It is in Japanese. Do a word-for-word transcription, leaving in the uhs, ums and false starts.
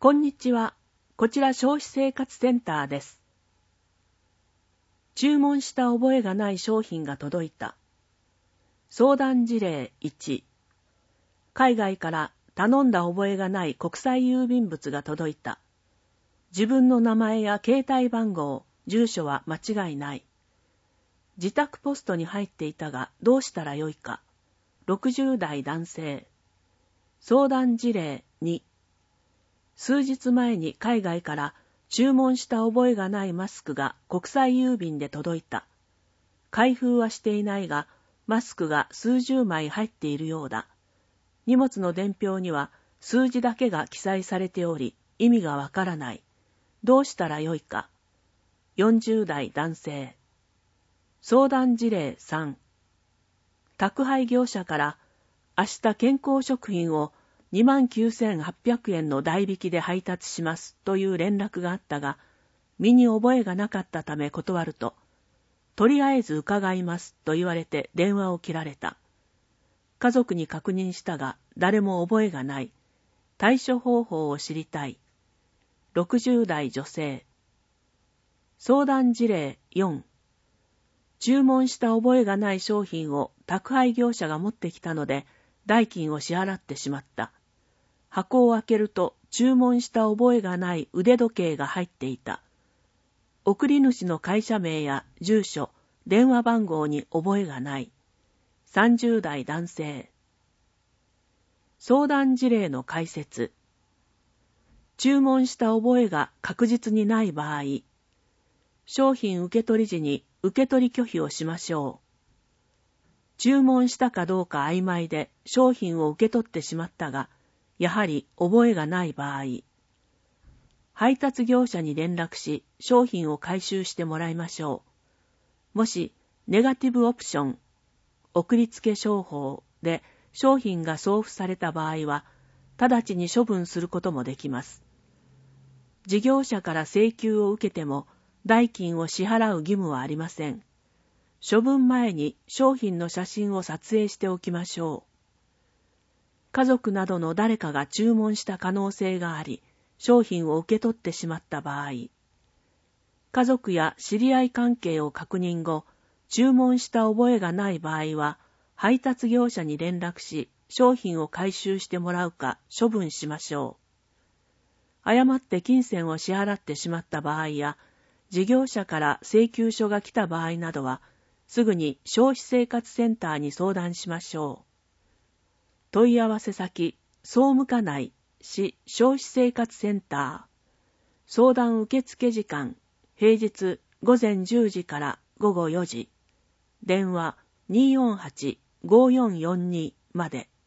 こんにちは。こちら消費生活センターです。注文した覚えがない商品が届いた。相談事例いち。海外から頼んだ覚えがない国際郵便物が届いた。自分の名前や携帯番号、住所は間違いない。自宅ポストに入っていたがどうしたらよいか。ろくじゅう代男性。相談事例に。数日前に海外から注文した覚えがないマスクが国際郵便で届いた。開封はしていないが、マスクが数十枚入っているようだ。荷物の伝票には数字だけが記載されており、意味がわからない。どうしたらよいか。よんじゅう代男性。相談事例さん。宅配業者から明日健康食品をにまんきゅうせんはっぴゃくえんの代引きで配達しますという連絡があったが、身に覚えがなかったため断ると、とりあえず伺いますと言われて電話を切られた。家族に確認したが誰も覚えがない。対処方法を知りたい。ろくじゅう代女性。相談事例よん。注文した覚えがない商品を宅配業者が持ってきたので、代金を支払ってしまった。箱を開けると注文した覚えがない腕時計が入っていた。送り主の会社名や住所、電話番号に覚えがない。さんじゅう代男性。相談事例の解説。注文した覚えが確実にない場合、商品受取時に受取拒否をしましょう。注文したかどうか曖昧で商品を受け取ってしまったが、やはり覚えがない場合、配達業者に連絡し商品を回収してもらいましょう。もしネガティブオプション、送りつけ商法で商品が送付された場合は、直ちに処分することもできます。事業者から請求を受けても代金を支払う義務はありません。処分前に商品の写真を撮影しておきましょう。家族などの誰かが注文した可能性があり、商品を受け取ってしまった場合、家族や知り合い関係を確認後、注文した覚えがない場合は、配達業者に連絡し、商品を回収してもらうか処分しましょう。誤って金銭を支払ってしまった場合や、事業者から請求書が来た場合などは、すぐに消費生活センターに相談しましょう。問い合わせ先、総務課内、市消費生活センター。相談受付時間、平日午前じゅうじから午後よじ。電話にーよんはち ごーよんよんにまで。